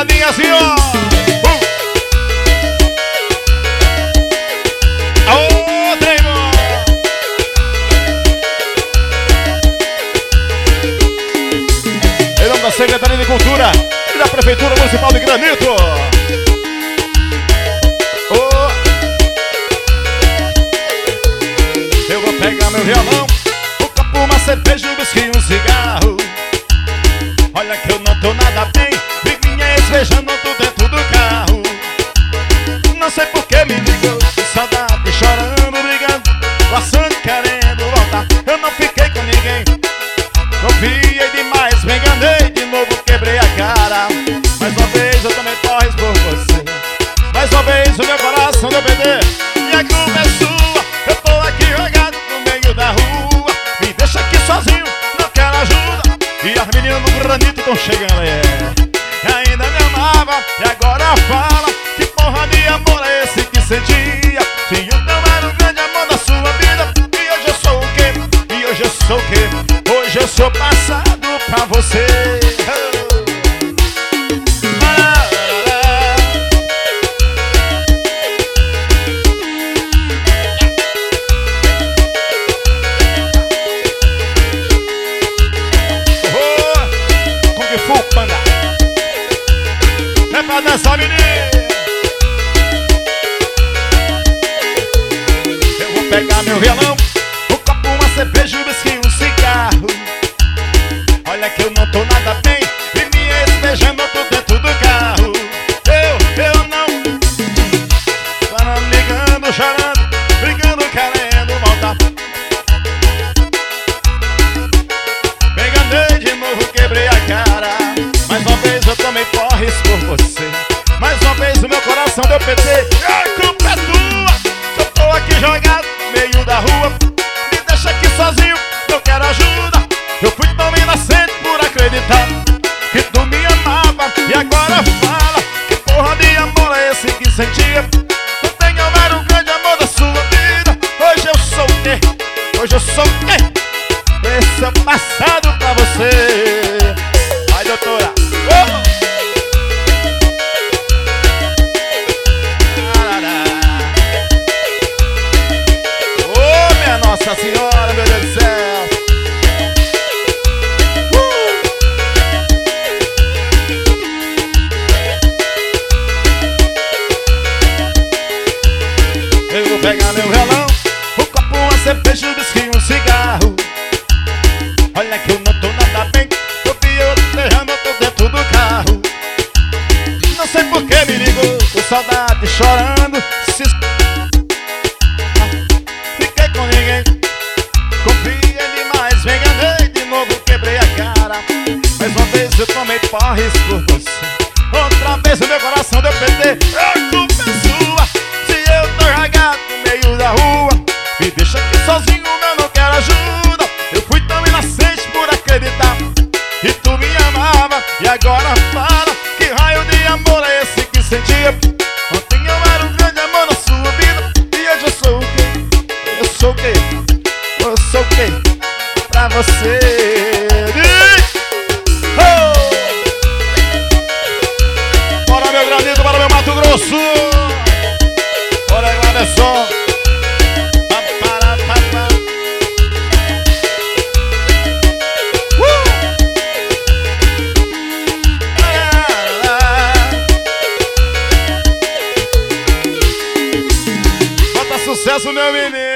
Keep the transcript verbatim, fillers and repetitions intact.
pegadinha assim, ó. Uh. Aô, Draymond. Em nome da Secretaria de Cultura e da Prefeitura Municipal de Granito. Oh. Eu vou pegar meu violão, um copo, uma cerveja, um whisky, um cigarro. Olha que eu não tô nada bem, vi minha ex beijando tudo dentro do carro. Não sei por que me ligou, saudade, chorando, brigando, laçando, querendo voltar. Eu não fiquei com ninguém, confiei demais, me enganei de novo, quebrei a cara. Mais uma vez eu tomei porres por você, mais uma vez o meu coração deu perder. E a culpa é sua, eu tô aqui jogado no meio da rua. Me deixa aqui sozinho, não quero ajuda. E as meninas do Granito tão chegando, é. Ainda me amava e agora fala. Que porra de amor é esse que sentia? Se eu não era o grande amor da sua vida. E hoje eu sou o quê? E hoje eu sou o quê? Hoje eu sou passado pra você. É pra dançar, menino. Eu vou pegar meu violão, um copo, uma cerveja, um whisky, um cigarro. Olha que eu não tô nada bem, e me beijando tudo dentro do carro. Eu, eu não parando, ligando, chorando, brigando, querendo voltar. Me enganei de novo, quebrei a cara. Mais uma vez eu tomei porres por você, mais uma vez o meu coração deu P T. A culpa é tua, eu tô aqui jogado no meio da rua. Me deixa aqui sozinho, eu quero ajuda. Eu fui tão inocente por acreditar que tu me amava. E agora fala, que porra de amor é esse que sentia? Eu tenho amado um grande amor da sua vida. Hoje eu sou o quê? Hoje eu sou o quê? Esse é o passado pra você. Vai, doutora. Oh! Oh, minha Nossa Senhora, meu Deus do céu. Uh! Eu vou pegar meu violão, um copo, uma cerveja, um whisky, um cigarro. Olha que eu não tô nada bem, eu vi eu beijando, eu tô dentro do carro. Não sei por que me ligou, com saudade, chorando, se... Fiquei com ninguém, confiei demais, me enganei de novo, quebrei a cara. Mais uma vez eu tomei porres por você, outra vez o meu coração deu P T. A culpa é sua, se eu tô jogado no meio da rua. Me deixa aqui sozinho, eu não quero ajuda. Eu fui tão inocente por acreditar que tu me amava. E agora fala, que raio de amor é esse que sentia? Ontem eu era um grande amor na sua vida. E hoje eu sou o quê? Eu sou o quê? Eu sou o quê? Pra você. Oh! Bora meu Granito, bora meu Mato Grosso. Bora Gladson. Sucesso, meu menino!